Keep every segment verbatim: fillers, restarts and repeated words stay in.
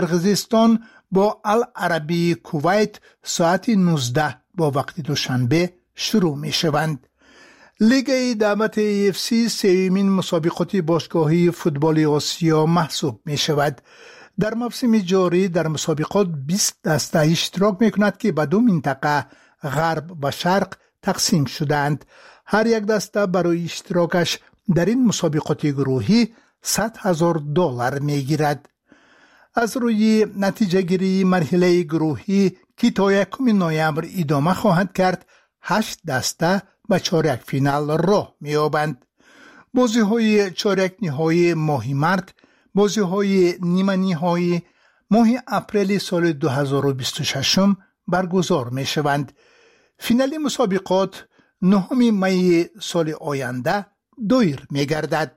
قرقیزستان با العربی کویت ساعت نوزده با وقت دوشنبه شروع می شوند. لیگ دعوت ای اف سی سومین مسابقات باشگاهی فوتبال آسیا محسوب می شود. در موسم جاری در مسابقات بیست دسته اشتراک می کند که به دو منطقه غرب و شرق تقسیم شدند. هر یک دسته برای اشتراکش در این مسابقات گروهی صد هزار دلار می گیرد. از روی نتیجه گیری مرحله گروهی که تا یکم نوامبر ادامه خواهد کرد، هشت دسته به چهارک فینال راه می‌یابند. بازی‌های چهارک نهایی ماه مارس، بازی‌های نیمه نهایی ماه اپریل سال دو هزار و بیست و شش برگزار می‌شوند. فینال مسابقات نهم می سال آینده دایر می‌گردد.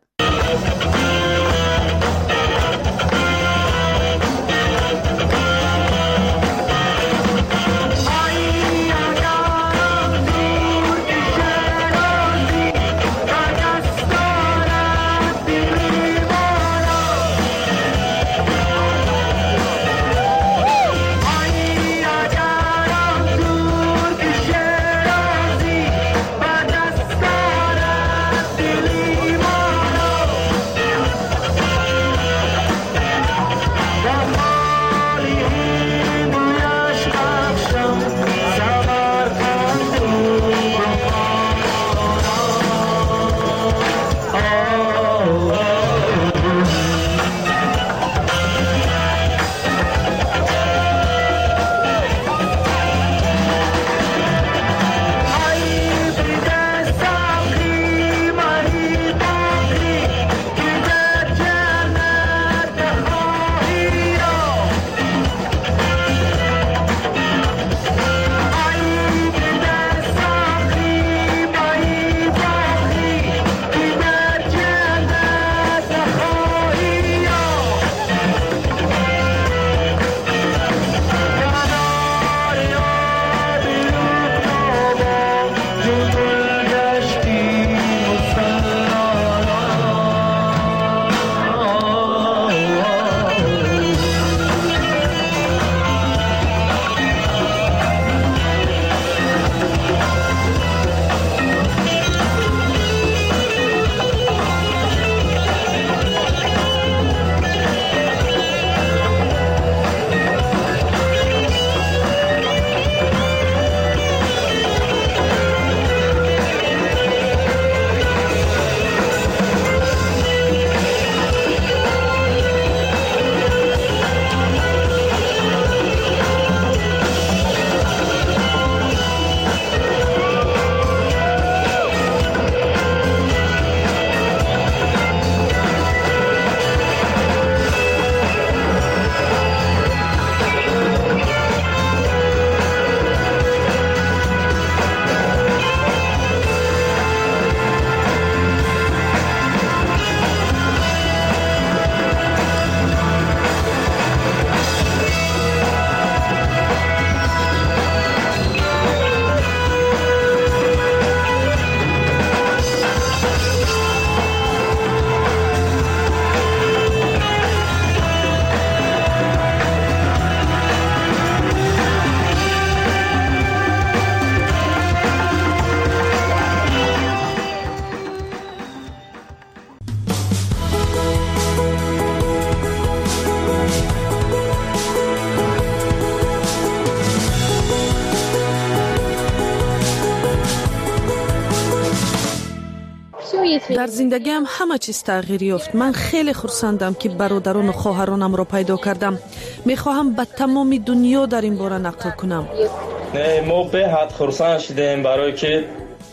در زندگیم همه چیز تغییر یافت. من خیلی خرسندم که برادران و خواهرانم را پیدا کردم. میخواهم به تمام دنیا در این باره نقل کنم. نه ما به حد خرسند شدیم برای که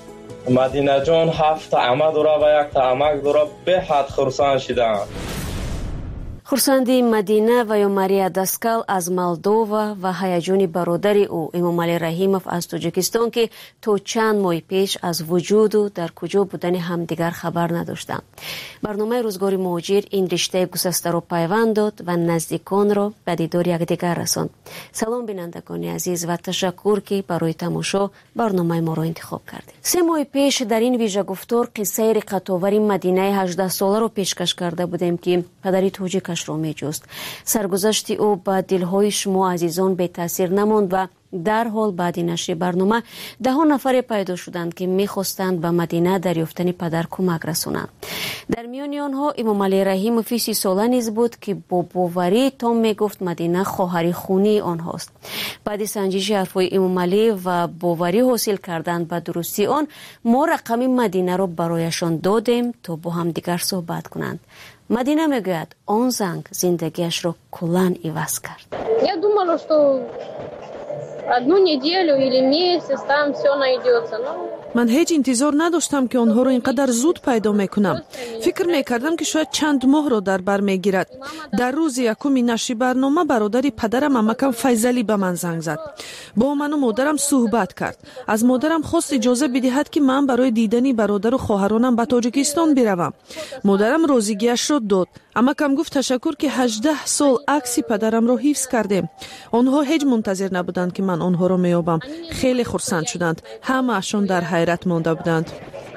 مدینه جان هفت عمه داره و یک عمک داره. به حد خرسند شدم. خورسندی مدینه و یا ماریا داسکال از مالدووا و هیجان برادر او امام علی رحیموف از تاجیکستان که تا چند ماه پیش از وجود و در کجا بودن همدیگر خبر نداشتند. برنامه روزگار مهاجر این رشته گسسته را پیوند داد و نزدیکان را به دیدار یکدیگر رساند. سلام بینندگان عزیز و تشکر که برای تماشا برنامه ما را انتخاب کردید. سه ماه پیش در این ویژه گفتار قصه رقت‌آور مدینه هجده ساله را پیشکش کرده بودیم که پدری تاجیک خواهرش را می جست. سرگذشت او با دلهای شما عزیزان به تاثیر نماند و در حال بعد نشر برنامه ده ها نفر پیدا شدند که میخواستند به مدینه دریافتن پدر کمک رسانند. در میان آنها امام علی رحیموف سی ساله نیز بود که با باوری تام میگفت مدینه خواهر خونی آنهاست. بعد سنجش حرفهای امام علی و باوری حاصل کردن به درستی آن، ما رقم مدینه را برایشان دادیم تا با هم دیگر صحبت کنند. مدینه میگوید آن زنگ زندگیش را کلاً عوض کرد. Я думала, что одну неделю или месяц там все найдется. من هیچ انتظار نداشتم که آنها را اینقدر زود پیدا میکنم. فکر میکردم که شاید چند ماه را در بر میگیرد. در روز یکم نشر برنامه برادر پدرم عمکم فیضلی به من زنگ زد. با من و مادرم صحبت کرد. از مادرم خواست اجازه بدهد که من برای دیدن برادر و خواهرانم به تاجیکستان بروم. مادرم راضیگیش را داد. عمکم گفت تشکر که هجده سال عکس پدرم را حفظ کردیم. آنها هیچ منتظر نبودند که من آنها را میابم. خیلی خرسند شدند. همه اشون در حیرت مانده بودند.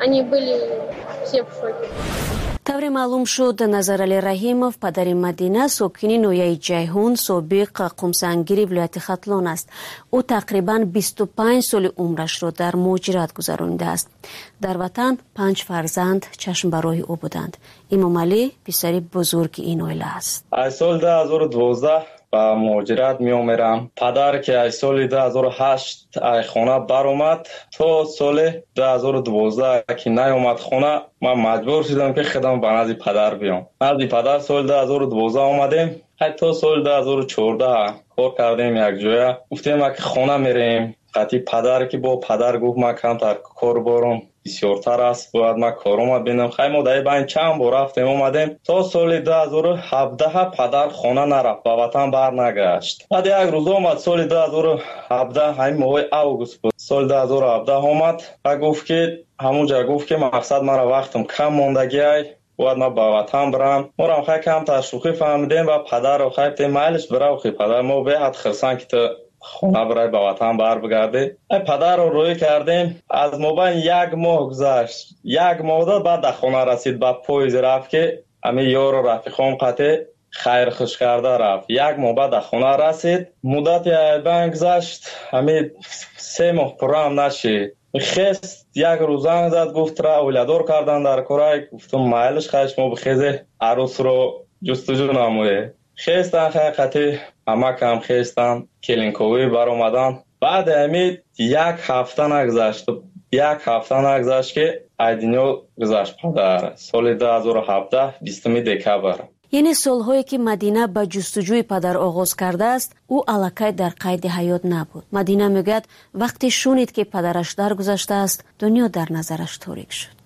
طور معلوم شد نظرعلی رحیموف پدر مدینه ساکن نویه جیهون سابق قمسنگیری ولایت ختلان است. او تقریبا بیست و پنج سال عمرش را در مهاجرت گذرانیده است. در وطن پنج فرزند چشم برای او بودند. امام علی پسر بزرگ این عائله است. از سال دو هزار و دوازده با مهاجرت می آمرم. پدر که از سال دو هزار و هشت ای خانه بر اومد تا سال دو هزار و دوازده که نیامد خانه، من مجبور شدم که خودم به نزد پدر بیام. نزد پدر سال دو هزار و دوازده آمدیم. حتی سال دو هزار و چهارده کار کردیم یک جای. گفتیم که خانه میریم. قطعی پدر که با پدر گفت من کمتر کار بارم بسیارتر است، باید من کارم ببینم. خیلی ما در این چند بار رفتیم اومدیم. تا سال دو هزار و هفده پدر خانه نرفت، به وطن بر نگشت. بعد یک روز آمد سال دو هزار و هفده، همین ماه اوگوست بود، سال دو هزار و هفده آمد و گفت که همونجا گفت که مقصد مرا وقتم کم موندگی ای، باید ما به وطن برم. ما را خیلی کم تشویقی فهمیدیم و پدر رو خیلی مایلش برای خیلی پدر ما به حد خرسان که خونه برای به وطن بر بگرده. پدر رو روی کردیم. از مابین یک ماه گذشت. یک ماه داد بعد در خونه رسید. بعد پویز رفت که همه یار و رفیقام قطع خیر خوش کرده رفت. یک ماه بعد در خونه رسید. مدت بین گذشت. همه سه ماه پرام نشید. خست یک روز زنگ زد گفت را اولادور کردن در کره. گفتم مایلش خیش ما بخیزه عروس رو جستجو نمویه. خستن حقیقتی همه کم خستن کلینکوی بر اومدن. بعد همین یک هفته نگذشت یک هفته نگذشت که ای دنیا گذشت پدر. سال دو هزار و هفده بیستم دکبر. یعنی سالهایی که مدینه به جستجوی پدر آغاز کرده است، او الکی در قید حیات نبود. مدینه میگوید وقتی شنید که پدرش درگذشته است، دنیا در نظرش تاریک شد.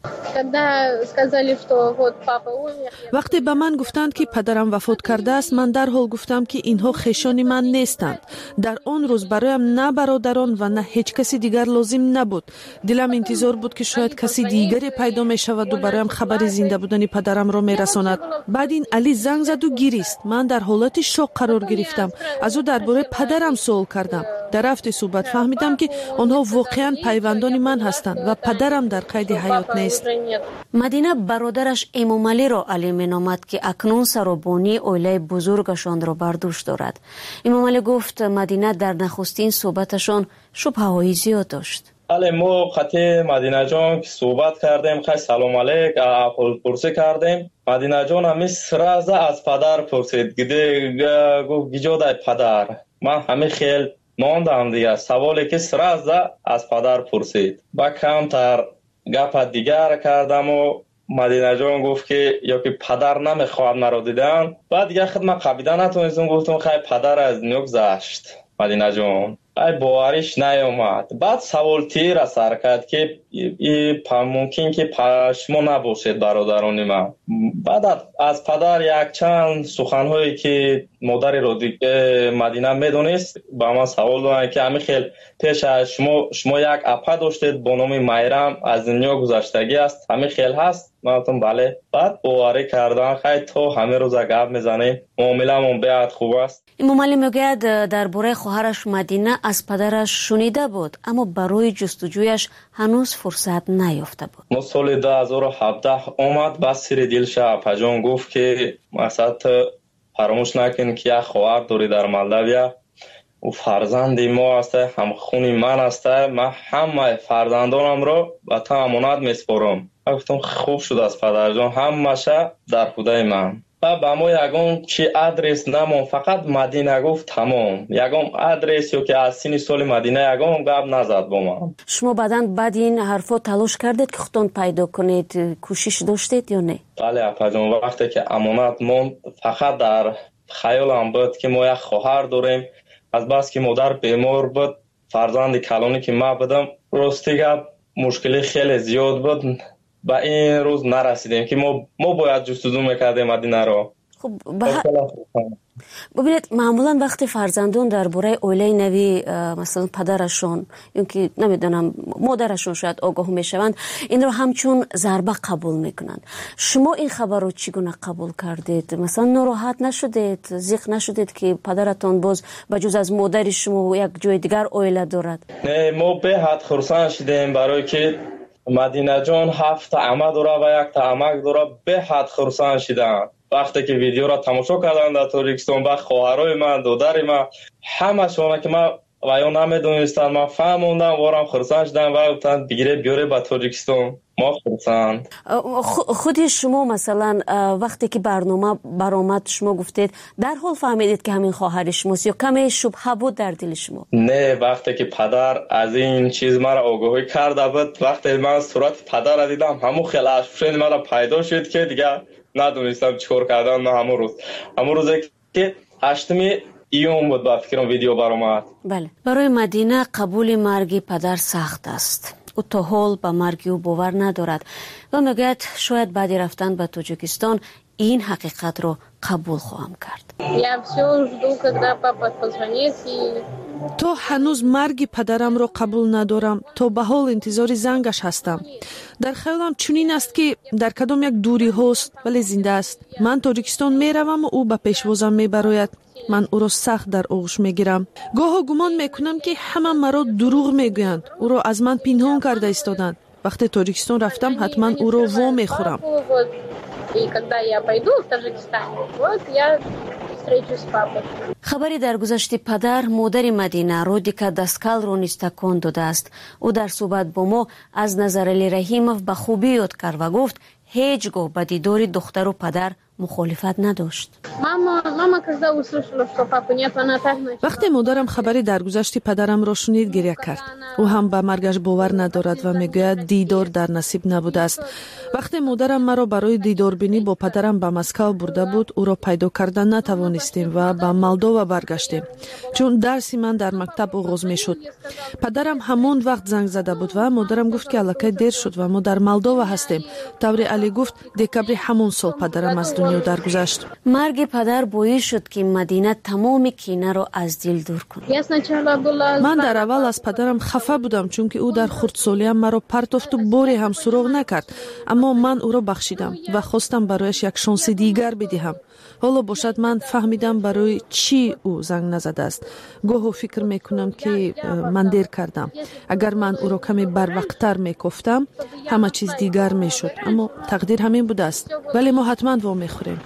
وقتی به من گفتند که پدرم وفات کرده است، من در حال گفتم که اینها خویشان من نیستند. در آن روز برایم نه برادران و نه هیچ کسی دیگر لازم نبود. دلم انتظار بود که شاید کسی دیگری پیدا می شود و برایم خبر زنده بودن پدرم را می رساند. بعد این علی زنگ زد و گریست. من در حالت شوق قرار گرفتم. از او درباره پدرم سوال کردم. در رفت صحبت فهمیدم که آنها واقعا پیوندان من هستند و پدرم در قید حیات نیست. مدینه برادرش امام علی را علی مینامد که اکنون سرابانی عائله بزرگشان را بر دوش دارد. امام علی گفت مدینه در نخستین صحبتشان شبهه‌های زیاد داشت. بله، ما خطی مدینه جان که صحبت کردیم، خیلی سلام علیک پرسی کردیم. مدینه جان همی سرازه از پدر پرسید. گده گفت گجاده پدر. من همی خیل ماندم دیگه. سوالی که سرازه از پدر پرسید. با کمتر گپ دیگر کردم و مدینه جان گفت که یا که پدر نمیخواد مرا دیدن. بعد دیگه خود من قبیده نتونستم، گفتم خیلی پدر از دنیا گذشت. مدینه جان ای باوریش نیامد. بعد سوال تیر سر کرد که ای ممکن که شما نباشید برادران من. بعد از پدر یک چند سخنهایی که مادر رو دیگه مدینه میدونست با من سوال دارن که همین خیلی پیش از شما شما یک اپا داشتید با نام میرم از دنیا گذشتگی است، همین خیلی هست؟ من گفتم بله. بعد باوری کردن خیلی تو همه روز گپ میزنیم، معامله‌مون بیاد خوب است. امام علی میگوید درباره خواهرش مدینه از پدرش شنیده بود اما برای جستجویش هنوز فرصت نیافته بود. ما سال دو هزار و هفده اومد، بس سر دلش اپا جان گفت که مثلا فراموش نکن که یک خواهر داری در مالداویا و فرزندی ما است، هم خونی من است. من همه فرزندانم رو به تو امانت میسپارم. گفتم خوب شد از پدر جان، همه‌شه در خدای من. و با ما یگان چی آدرس نمون، فقط مدینه گفت تمام. یگان آدرس یا که از سین سال مدینه یگان گپ نزد با ما. شما بعدن بعد این حرفا تلاش کردید که خودتون پیدا کنید، کوشش داشتید یا نه؟ بله اپا جان، وقتی که امانت مون فقط در خیالم بود که ما یک خواهر داریم، از بس که مادر بیمار بود، فرزند کلانی که ما بودم، راستی گپ مشکلی خیلی زیاد بود. با این روز نرسیدیم که ما ما باید جستجو میکردیم مدینه رو. خب ببینید معمولا وقتی فرزندان درباره اوله نوی مثلا پدرشون یا که نمیدونم مادرشون شاید آگاه میشوند، این رو همچون ضربه قبول میکنند. شما این خبر رو چگونه قبول کردید؟ مثلا ناراحت نشدید، زیق نشدید که پدرتون باز بجز از مادر شما یک جای دیگر اوله دارد؟ نه، ما به حد خرسند شدیم برای که مدینه جان هفت عمه داره و یک تا عمک داره. به حد خرسند شدن وقتی که ویدیو را تماشا کردن در تاجیکستان. با خواهرای من، دادر من، همه شما که من و یا نمیدونستن، من فهموندم وارم خرسند شدن و گفتن بگیره بیاره به تاجیکستان. ما خرسند. خودی شما مثلا وقتی که برنامه برآمد شما گفتید در حال فهمیدید که همین خواهر شماست یا کمی شبهه بود در دل شما؟ نه، وقتی که پدر از این چیز مرا آگاهی کرده بود، وقتی من صورت پدر را دیدم، همون خیلی اشفشن مرا پیدا شد که دیگه ندونستم چیکار کردن. من همون روز همون روزی که هشتمی ایون بود با فکرم ویدیو برآمد. بله، برای مدینه قبول مرگ پدر سخت است. او تا حال به مرگ او باور ندارد و میگوید شاید بعد رفتن به تاجیکستان این حقیقت رو قبول خواهم کرد. تو هنوز مرگ پدرم رو قبول ندارم، تو به حال انتظار زنگش هستم. در خیالم چنین است که در کدام یک دوری هست ولی زنده است. من تاجیکستان میروم و او به پیشوازم میبراید. من او را سخت در آغوش میگیرم. گاه گمان میکنم که همه مرا دروغ میگویند، او را از من پنهان کرده ایستادند. وقتی تاجیکستان رفتم حتما او را وا میخورم. خبری در گذشت پدر مادر مدینه رودیکا داسکال رو نیز تکان داده است. او در صحبت با ما از نظرعلی رحیموف به خوبی یاد کرد و گفت هیچگاه به دیدار دختر و پدر مخالفت نداشت. وقتی مادرم خبری درگذشت پدرم را شنید گریه کرد. او هم به مرگش باور ندارد و میگوید دیدار در نصیب نبوده است. وقتی مادرم مرا برای دیدار بینی با پدرم به مسکو برده بود، او را پیدا کردن نتوانستیم و به مالدووا برگشتیم، چون درسی من در مکتب آغاز میشد. پدرم همان وقت زنگ زده بود و مادرم گفت که الکی دیر شد و ما در مالدووا هستیم. طوری علی گفت دکبر همون سال پدرم از دنیا درگذشت. مرگ پدر باعث شد که مدینه تمام کینه را از دل دور کند. من در اول از پدرم خفه بودم، چون که او در خردسالیم مرا پرتافت و باری هم سراغ نکرد، اما من او را بخشیدم و خواستم برایش یک شانس دیگر بدهم. حالا باشد من فهمیدم برای چی او زنگ نزده است. گاهی فکر میکنم که من دیر کردم. اگر من او را کمی بروقتر میگفتم همه چیز دیگر میشد، اما تقدیر همین بوده است. ولی ما حتما وا میخوریم.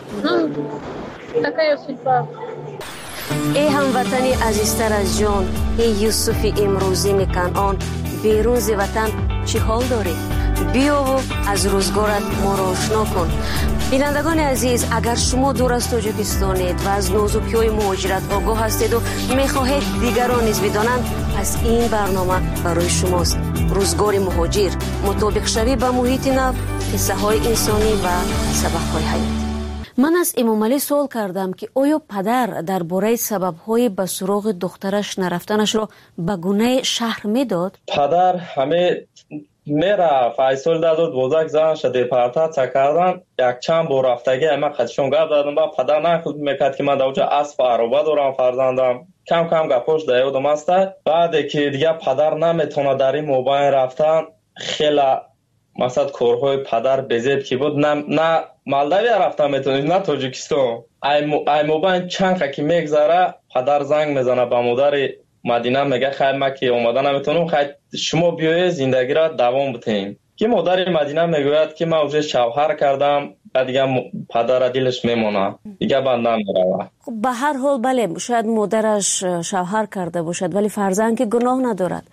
ای هموطنی عزیزتر از جان، ای یوسف امروزین کنعان، بیرون ز وطن چی حال داری؟ بیا و از روزگارت ما را آشنا کن. بینندگان عزیز، اگر شما دور از تاجیکستانید و از نازکی‌های مهاجرت آگاه هستید و میخواهید دیگران نیز بدانند، پس این برنامه برای شماست. روزگار مهاجر، مطابق شوی به محیط نو، قصه های انسانی و سبق های حیات. من از امام علی سوال کردم که آیا پدر درباره سبب‌های به سراغ دخترش نرفتنش را به گونه شهر میداد؟ پدر همه میره فیصل داد بزرگ زنش دیپارتات کردن، یک چند بار رفتگی اما خودشون گپ دادن. با پدر نخود میکرد که من در اونجا اسب عربه دارم فرزندم، کم کم گپاش دیودم است. بعد که دیگه پدر نمیتونه در این موبایل رفتن، خیلی مثلا کارهای پدر بزرگ کی بود، نه نه مالداویا رفتن میتونید نه تاجیکستان. ای موبایل چند که میگذره پدر زنگ میزنه به مادر مدینه، میگه خیر ما که اومدن نمیتونم، خیر شما بیاید زندگی را دوام بدین. که مادر مدینه میگوید که من اوج شوهر کردم، بعد دیگه پدر دلش میمونه دیگه بند نمیره. خب به هر حال بله شاید مادرش شوهر کرده باشد ولی فرزند که گناه ندارد.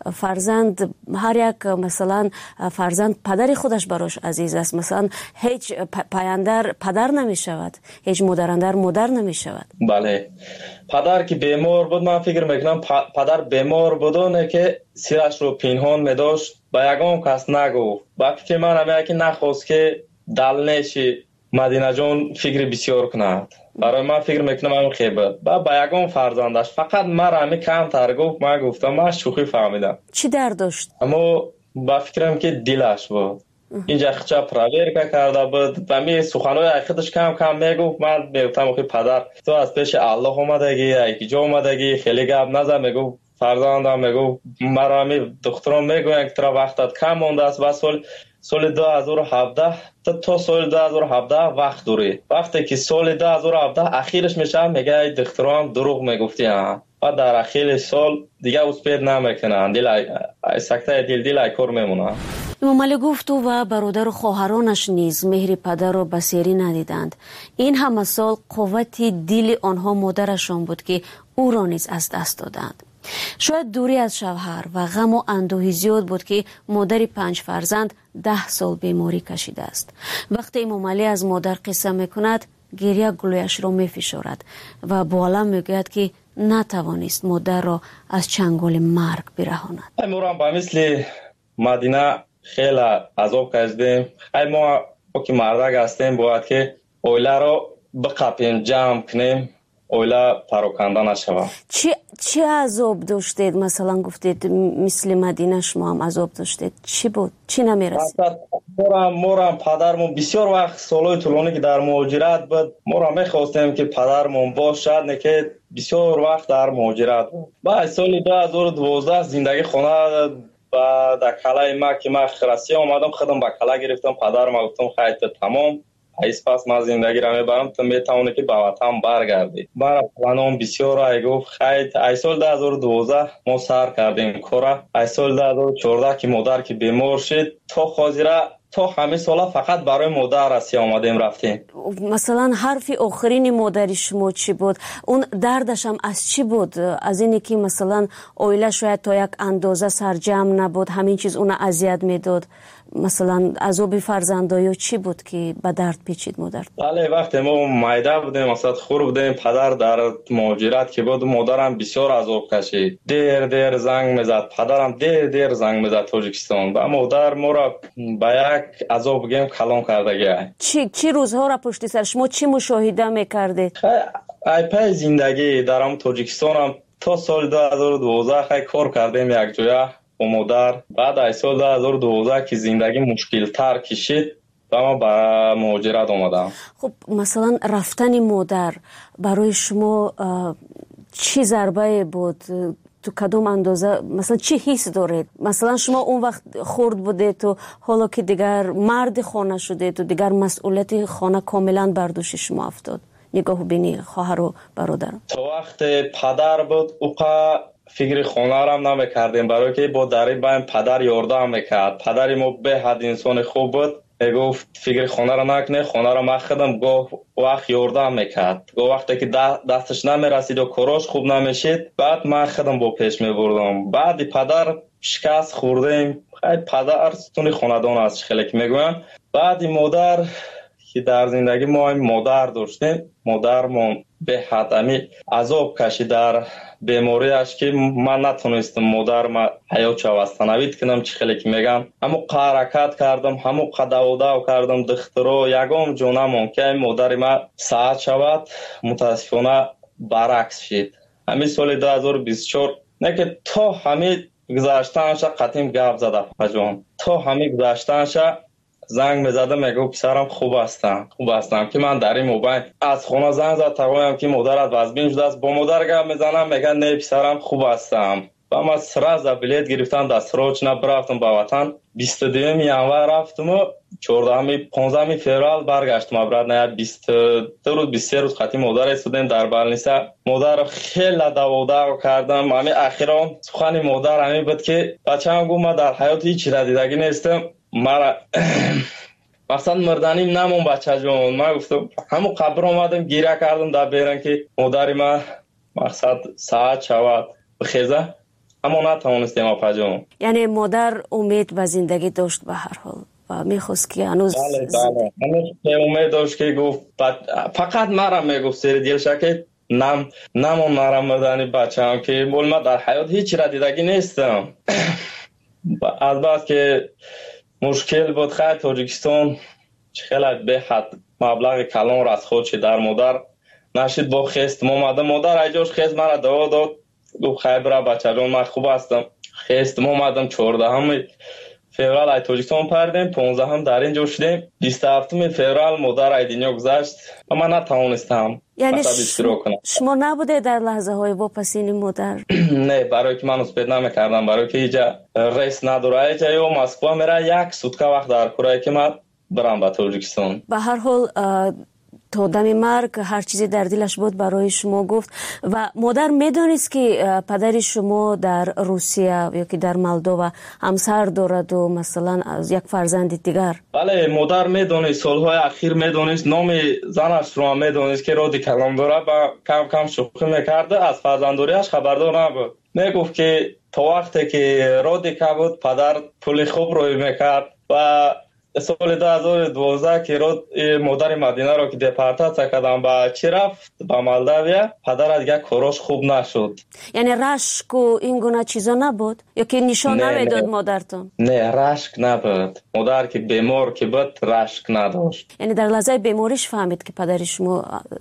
فرزند هر یک مثلا فرزند پدر خودش براش عزیز است. مثلا هیچ پایندر پدر نمی شود، هیچ مادراندر مادر نمی شود. بله پدر که بیمار بود من فکر میکنم پدر بیمار بودونه که سیرش رو پنهان میداشت با یگان کس نگفت. با فکر من همه که نخواست که دلنشی مدینه جان فکر بسیار کند. برای من فکر میکنم همون خیبت با با یگان فرزندش فقط مرا همه کم تر گفت. من گفتم من شوخی فهمیدم. چی درد داشت؟ اما با فکرم که دلش بود اینجا خچا پراویر کرده بود و می سخنهای خودش کم کم میگفت. من میگفتم که پدر تو از پیش الله اومدگی یکی جا اومدگی خیلی گپ نزن. میگفت فرزندم میگفت مرا می دخترم میگوین که ترا وقتت کم مونده است و سال سال دو هزار و هفده تا سال دو هزار و هفده وقت داری. وقتی که سال دو هزار و هفده اخیرش میشه میگه دخترم دروغ میگفتی ها و در اخیر سال دیگه اسپید نمیکنن دل سکته دل دل کار میمونه. امام علی گفت و برادر و خواهرانش نیز مهر پدر را بصیری ندیدند. این همه سال قوت دل آنها مادرشان بود که او را نیز از دست دادند. شاید دوری از شوهر و غم و اندوهی زیاد بود که مادر پنج فرزند ده سال بیماری کشیده است. وقتی امام علی از مادر قصه میکند گریه گلویش را میفشارد و با علم میگوید که نتوانست مادر را از چنگال مرگ برهاند. امورم با مثل مدینه خیلی عذاب کشیدیم. خیلی ما که مردک هستیم باید که اویله رو بقپیم جمع کنیم اویله پراکنده نشود. چی چی عذاب داشتید؟ مثلا گفتید مثل مدینه شما هم عذاب داشتید. چی بود؟ چی نمیرسید؟ مورم مورم پدرمون بسیار وقت سالهای طولانی که در مهاجرت بود مورم میخواستیم که پدرمون باشد نه که بسیار وقت در مهاجرت بود. بعد سال دو هزار و دوازده زندگی خانه و در کلای ما که من خرسی آمدم خودم با کلا گرفتم. پدرم گفتم خیلی تمام ایس پس من زندگی را میبرم تو میتونه که به وطن برگردی. برای پلانم بسیار ای گفت خیلی ای سال دو هزار و دوازده ما سر کردیم کارا. ای سال دو هزار و چهارده که مادر که بیمار شد تا خاطره تا همه سالا فقط برای مادر رسی آمدیم رفتیم. مثلا حرف آخرین مادر شما چی بود؟ اون دردش هم از چی بود؟ از اینی که مثلا اویله شاید تا یک اندازه سرجم نبود همین چیز اون اذیت میداد؟ مثلا عذاب فرزندایی چی بود که به درد پیچید مادر؟ بله وقتی ما مایده بودیم مثلا خور بودیم پدر در مهاجرت که بود مادرم بسیار عذاب کشید. دیر دیر زنگ میزد پدرم دیر دیر زنگ میزد تاجیکستان و مادر ما را به یک عذاب گیم کلان کرده گیه. چی چی روزها را پشت سر شما چی مشاهده میکردید؟ ای پای زندگی در ام تاجیکستان هم تا سال دو هزار و دوازده خیلی کار کردیم یک جویا با مادر. بعد از سال دو هزار و دوازده که زندگی مشکل تر کشید و ما به مهاجرت آمدم. خب مثلا رفتن مادر برای شما چی ضربه بود؟ تو کدوم اندازه مثلا چی حس دارید؟ مثلا شما اون وقت خرد بودید تو حالا که دیگر مرد خانه شده تو دیگر مسئولیت خانه کاملا بر دوش شما افتاد. نگاه بینی خواهر و برادر تو وقت پدر بود اوقا فکر خانه را هم نمیکردیم برای که با دری بایم پدر یاردم میکرد. پدری ما به حد انسان خوب بود میگفت فکر خانه را نکنه خانه را من خودم گاه وقت یاردم میکرد. گاه وقتی که دستش نمیرسید و کاراش خوب نمیشید بعد من خودم با پیش میبردم. بعد پدر شکست خوردیم. خیلی پدر ستون خاندان است خیلی که میگویم. بعد مادر که در زندگی ما این مادر داشتیم مادرمون به حد امی عذاب کشید در بیماریش که من نتونستم مادر ما حیات شوستنوید کنم چی خیلی که میگم همو حرکت کردم همو قدو دو کردم دخترو یگام جونمون که مادر ما ساعت شود متاسفانه برعکس شد. همین سال دو هزار و بیست و چهار نه که تا همین گذاشتنش قطیم گپ زده پجان تا همین گذاشتنش زنگ میزده میگو پسرم خوب هستم خوب هستم که من در این موبایل از خونه زنگ زد تقویم که مادرت وزبین شده است با مادر گپ میزنم میگن نه پسرم خوب هستم و من سراز بلیت گرفتم دست روچ نبرفتم به وطن بیست و دوم ینور رفتم و چهاردهم پانزدهم فوریه برگشتم برات نه بیست و دو روز بیست و سه روز خاطی مادر استودیم در بالنیسا مادر خیلی داووداو کردم. همین اخیرا سخن مادر همین بود که بچه‌ام گفت من در حیات هیچ چیز دیدگی نیستم مرا مثلا مردنیم نمون بچه جون. من گفتم همون قبر آمدم گیره کردم در بیرن که مادری من مقصد ساعت شود بخیزه، اما نتوانستیم اپا جون. یعنی مادر امید و زندگی داشت به هر حال و میخواست که هنوز بله بله هنوز امید داشت که گفت فقط مرا میگفت سر دلش که نم نمون مرا مردنی بچه هم که بول من در حیات هیچ را دیدگی نیستم. البته که مشکل بود خیلی تاجیکستان خیلی به حد مبلغ کلان را از خودش در مادر نشید با خست مامده مادر ایجاش خست مرا دوا داد گفت خیلی برای بچه جان من خوب هستم. خست مامدم چهارده هم فеврал ای تاجیکستان پردیم، پانزده هم در اینجا شدیم، بیست و هفتم فеврал مادر ای دنیا گذشت و من نتوانستم. یعنی شما نبوده در لحظه های واپسین مادر؟ نه، برای که من اسپید نمیکردم، برای که اینجا ریس نداره، اینجا یا مسکو میره یک سوتکه وقت در کره که من برم به تاجیکستان. به هر حال تا دم مرگ هر چیزی در دلش بود برای شما گفت. و مادر میدونست که پدر شما در روسیه یا که در مالدووا همسر دارد و مثلا از یک فرزند دیگر؟ بله مادر میدونست، سالهای اخیر میدونست، نام زنش رو هم میدونست که رادی کلام داره و کم کم شوخی میکرده، از فرزنداریش خبردار نبود. میگفت که تا وقتی که رادی که بود پدر پول خوب روی میکرد و سال دو هزار و دوازده که رود مادر مدینه رو که دپارتاسیا کردن با چی رفت با مالداویا، پدر دیگه کاراش خوب نشد. یعنی رشک و این گونه چیزا نبود یا که نشان نمیداد مادرتون؟ نه رشک نبود، مادر که بیمار که بود رشک نداشت. یعنی در لحظه بیماریش فهمید که پدر شما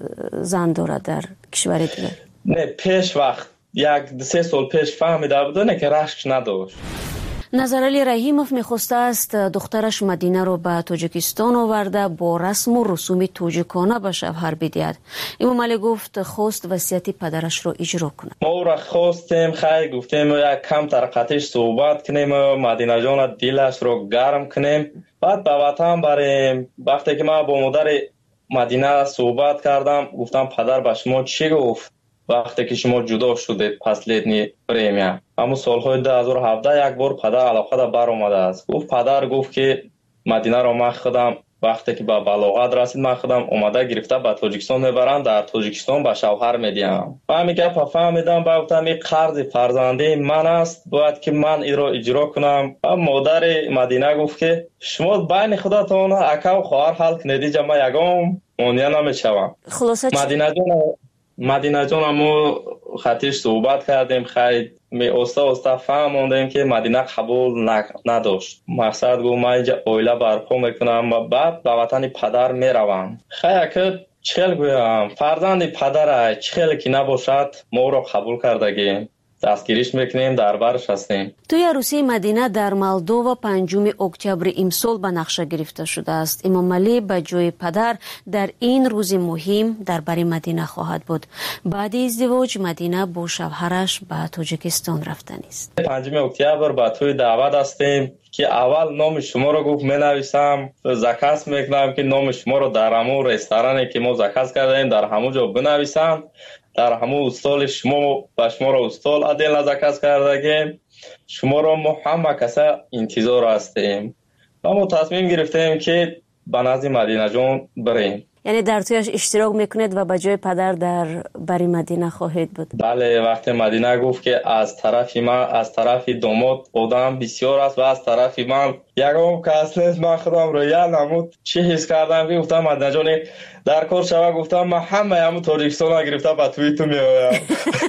زن داره در کشور دیگه؟ نه پیش وقت یک سه سال پیش فهمیده بود نه که رشک نداشت. نظرعلی رحیموف میخواسته است دخترش مدینه رو به تاجیکستان آورده با رسم و رسوم تاجیکانه به شوهر بدهد. امام علی گفت خواست وصیت پدرش رو اجرا کنه. ما را خواستیم خیلی گفتیم یک کم ترقتش صحبت کنیم، مدینه جان دلش رو گرم کنیم، بعد به وطن بریم. وقتی که من با مادر مدینه صحبت کردم گفتم پدر به شما چی گفت وقتی که شما جدا شدید پس لیدنی پریمیا؟ اما سالهای دو هزار و هفده یک بار پدر علاقه دا بر آمده است. گفت پدر گفت که مدینه را من خودم وقتی که به بلاغت رسید من خودم اومده گرفته به تاجیکستان میبرم، در تاجیکستان به شوهر میدیم. و همین گپ فهمیدم با گفتم این قرض فرزندی من است باید که من این را اجرا کنم. و مادر مدینه گفت که شما بین خودتون اکا و خواهر حل کنید، اینجا من یگام مانع نمیشوم. خلاصه مدینه جان مدینه جان ما خطیش صحبت کردیم، خیلی می استا استا فهموندیم که مدینه قبول نداشت. مقصد گفت من اینجا اویله برپا میکنم و بعد به وطن پدر میروم. خیلی که چخیل گویم فرزند پدر چخیل که نباشد ما را قبول کردگیم، دستگیریش میکنیم، در برش هستیم. توی عروسی مدینه در مالدووا پنجم اکتبر امسال به نقشه گرفته شده است. امام علی به جای پدر در این روز مهم در بر مدینه خواهد بود. بعد ازدواج مدینه با شوهرش به تاجیکستان رفتن است. پنجم اکتبر به توی دعوت هستیم که اول نام شما رو گفت می نویسم، زکات میکنم که نام شما رو در همون رستورانی که ما زکات کردیم در همون جا بنویسم، در همون استال شما و شما را استال عدل زکات کردگیم، شما را ما همه کسا انتظار هستیم. و ما تصمیم گرفتیم که به نزد مدینه جان بریم. یعنی در تویش اشتراک میکنید و به جای پدر در بری مدینه خواهید بود؟ بله، وقتی مدینه گفت که از طرف من از طرف داماد آدم بسیار است و از طرف من یکم که اصلا من خودم رو یاد نمود چی حس کردم که گفتم مدینه جان در کار شوه، گفتم من همه همون تاجیکستان ها گرفته به توی تو میایم.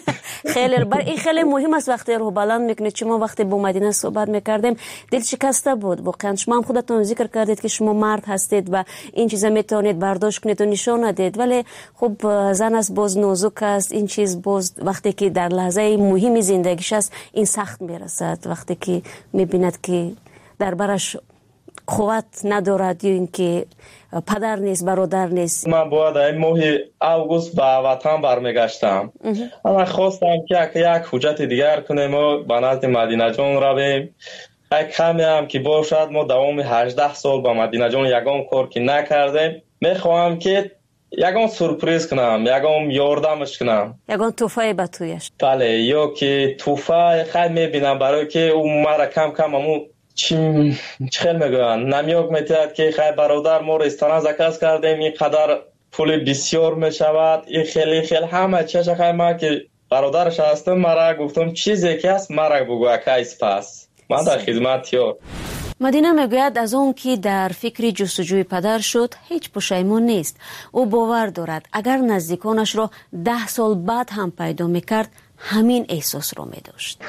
خیلی بر این خیلی مهم است وقتی رو بلند میکنید. شما وقتی با مدینه صحبت میکردیم دل شکسته بود واقعا. شما هم خودتون ذکر کردید که شما مرد هستید و این چیزا میتونید برداشت کنید و نشان ندید، ولی خب زن است باز نازک است، این چیز باز وقتی که در لحظه مهم زندگیش است این سخت میرسد، وقتی که میبیند که در برش قوت ندارد یا اینکه پدر نیست برادر نیست. من باید این ماه اوگوست به وطن برمیگشتم. من خواستم که یک حجت دیگر کنیم و به نزد مدینه جان رویم. یک کمی هم که باشد ما دوام هجده سال با مدینه جان یگام کار که نکردیم، میخواهم که یگام سورپریز کنم، یگام یاردمش کنم، یگام توفای به تویش. بله، یا که توفای خیلی میبینم برای که اون مرا کم کم همون چی چخیل میگویند نمیوک میتید که خیلی برادر ما رستوران زکاس کردیم اینقدر پول بسیار میشود این خیلی خیلی همه چشه خیلی ما که برادرش هستم مرا گفتم چیزی که هست مرا بگو کیس پس من در خدمت یار. مدینه میگوید از اون که در فکر جستجوی پدر شد هیچ پشیمون نیست. او باور دارد اگر نزدیکانش را ده سال بعد هم پیدا میکرد همین احساس رو میداشت.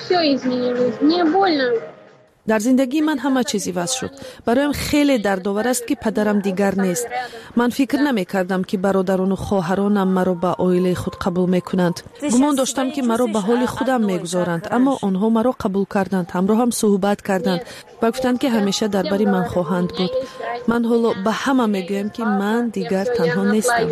در زندگی من همه چیزی واسه شد. برایم خیلی دردآور است که پدرم دیگر نیست. من فکر نمی کردم که برادران و خواهرانم مرا به عائله خود قبول میکنند. گمان داشتم که مرا به حال خودم میگذارند، اما آنها مرا قبول کردند، همراه هم صحبت کردند و گفتند که همیشه درباره من خواهند بود. من حالا به همه میگویم که من دیگر تنها نیستم.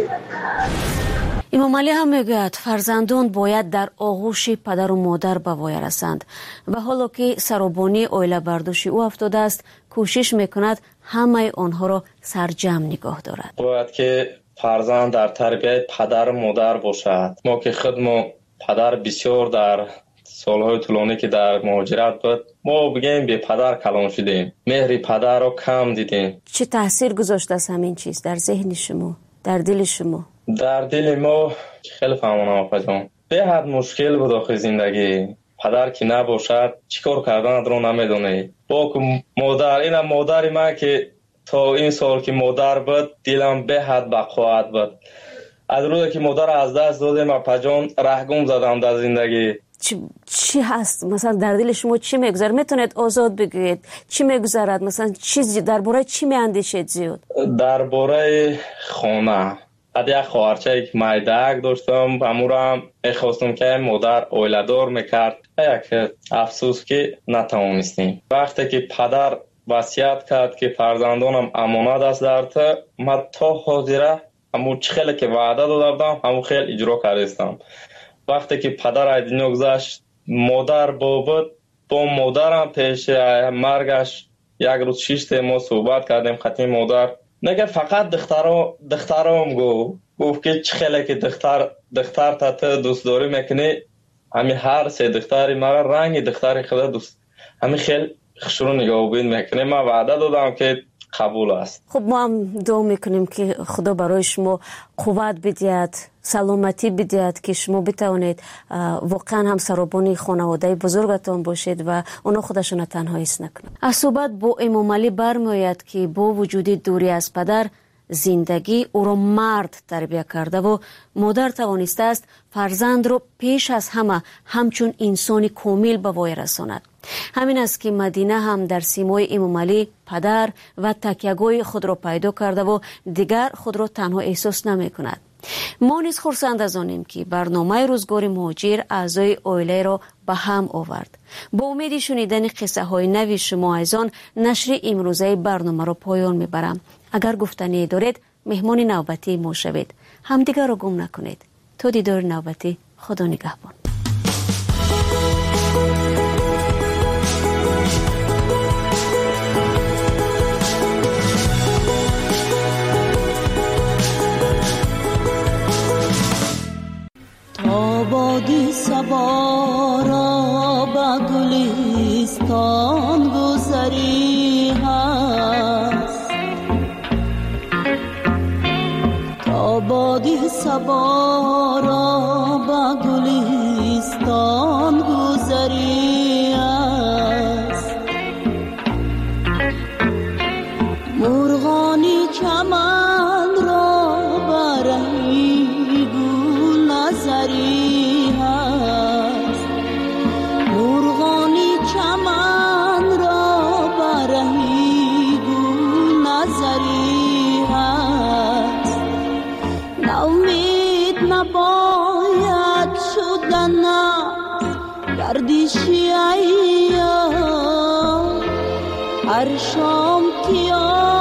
امام علی هم میگوید فرزندان باید در آغوش پدر و مادر به وای رسند و حالا که سرابانی عائله برداشت او افتاده است کوشش میکند همه آنها را سرجم نگاه دارد. باید که فرزند در تربیت پدر و مادر باشد. ما که خودمون پدر بسیار در سالهای طولانی که در مهاجرت بود ما بگیم به پدر کلان شدیم، مهر پدر رو کم دیدیم. چه تاثیر گذاشته است همین چیز در ذهن شما، در دل شما؟ در دل ما خیلی فهمانم آقا جان به حد مشکل بود آخه زندگی. پدر که نباشد چیکار کردن رو نمیدونی. با که مادر اینم مادر ما که تا این سال که مادر بود دلم به حد بقوت بود. از روزی که مادر از دست دادم آقا جان رهگم زدم در زندگی. چی, چی هست مثلا در دل شما چی میگذره؟ میتونید آزاد بگویید چی میگذرد؟ مثلا چیزی درباره چی میاندیشید زیاد؟ درباره خانه. بعد یک خواهرچه که مایدک داشتم امورا هم میخواستم که مادر عائله‌دار میکرد. یک افسوس که نتوانستیم. وقتی که پدر وصیت کرد که فرزندانم امانت است در تو، من تا حاضره همون خیلی که وعده داده بودم همون خیلی اجرا کردم. وقتی که پدر از دنیا گذشت مادر بود با مادرم پیش مرگش یک روز شش ما صحبت کردیم. خطی مادر نگه فقط دخترا دخترام گو گفت که چه خیلی که دختر دختر تا تو دوست داری میکنی همین هر سه دختری مرا رنگ دختری خدا دوست همین خیلی خشرو نگاه بین میکنه. من وعده دادم که قبول است. خب ما هم دعا میکنیم که خدا برای شما قوت بدهد، سلامتی بدهد که شما بتوانید واقعا هم سرابانی خانواده بزرگتان باشید و اونا خودشون تنها حس نکنند. از صحبت با امام علی برمیآید که با وجود دوری از پدر زندگی او را مرد تربیت کرده و مادر توانسته است فرزند را پیش از همه همچون انسانی کامل به وای رساند. همین است که مدینه هم در سیمای امام علی پدر و تکیه‌گاه خود را پیدا کرده و دیگر خود را تنها احساس نمی کند. ما نیز خرسند از آنیم که برنامه روزگار مهاجر اعضای عائله را به هم آورد. با امید شنیدن قصه های نوی شما از آن نشر امروزه برنامه را پایان میبرم. اگر گفتنی دارید مهمان نوبتی ما شوید. همدیگر را گم نکنید. تا دیدار نوبتی، خدا نگهبان. آبادی صبا را با گلستان گذری هست. آبادی صبا را با گلستان گذری هست. مرغانی چمن را برهی گل نظری هست. مرغانی چمن را برهی گل نظری هست. ناامید نباید شدن گردشی ایام. هر شام که